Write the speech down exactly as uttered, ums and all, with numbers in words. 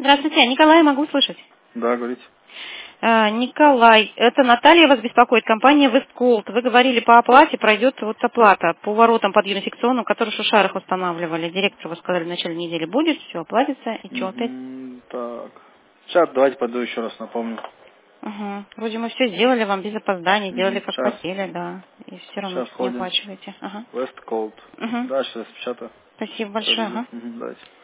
Здравствуйте, Николай, могу слышать? Да, говорите. А, Николай, это Наталья вас беспокоит, компания Вестколд. Вы говорили, по оплате пройдет вот оплата по воротам подъемно секционным, которые в Шушарах устанавливали. Директору вы сказали, в начале недели будет, все оплатится, и что опять? М, Так. Сейчас давайте пойду еще раз напомню. Угу. Вроде мы все сделали вам без опозданий, делали как Сейчас. хотели, да. И все равно Сейчас не входим. оплачиваете. Ага. West Cold. Угу. Да, сейчас распечатаю. Спасибо большое. Подожди. Ага. Мгм, давайте.